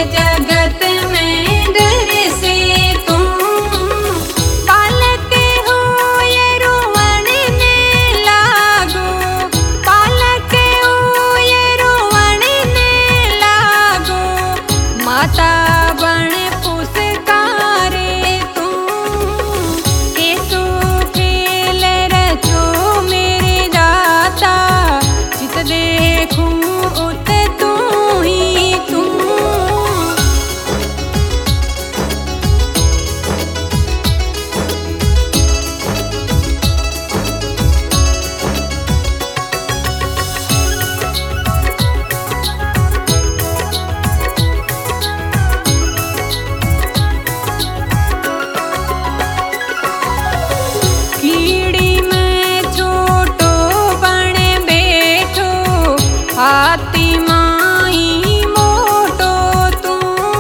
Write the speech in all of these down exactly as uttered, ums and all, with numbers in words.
जगत में डर से तुम पालक हो ये रोवण ने लागो, पालक हो ये रोवण ने लागो। माता बण पुस्कारे तुम केसो खेल रचो मेरे दाता, चित देखूं उत तू ही तू। कीड़ी में छोटो बण बैठो, हाथी माई मोटो तू।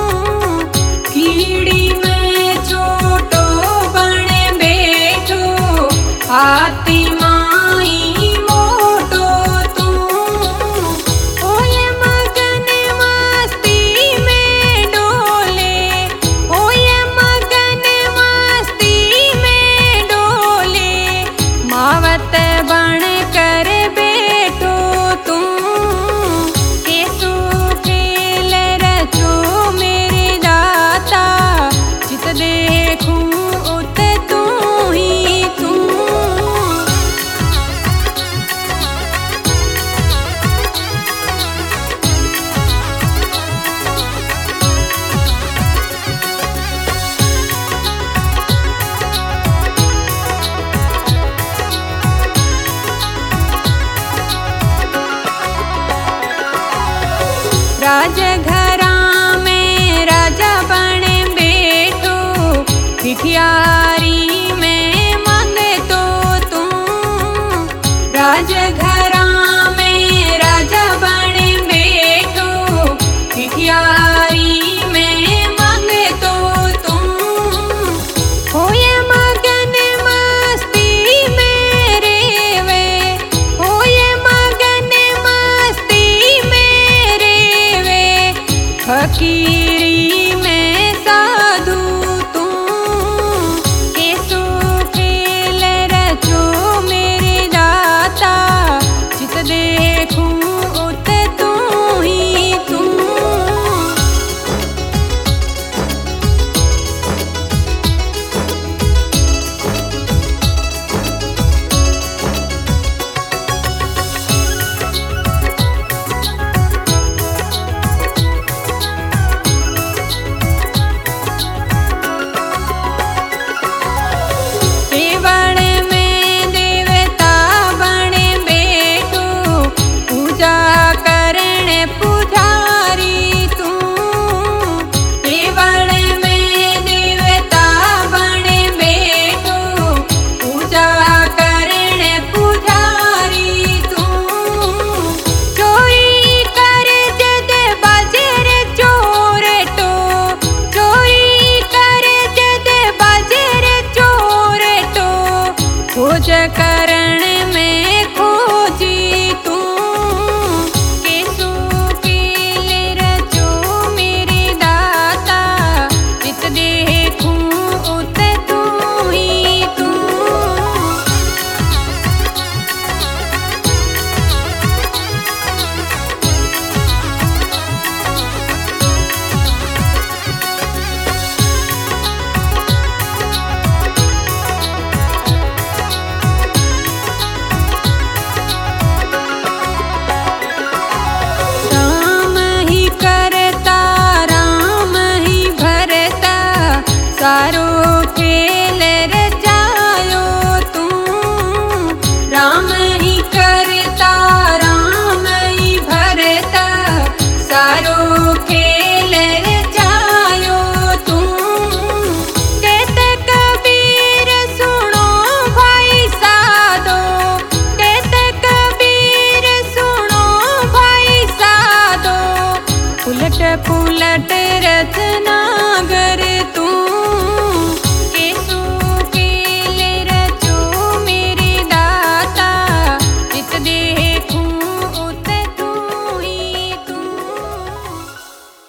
कीड़ी में छोटो बण बैठो, हाथी माई मोटो तू। होय मगन मस्ती में डोले, होय मगन मस्ती में डोले। मावत बण कर बैठो तू केसो खेल रचो मेरे दाता, चित देखूं उत तू ही तू। राजघरा में राजा बण बैठो, भिखियारी में मंगतो तू। राजघरा में राजा बण बैठो, भिखियारी में मंगतो तू। होय मगन मस्ती में रेवे, होय मगन मस्ती में रेवे। फकीरी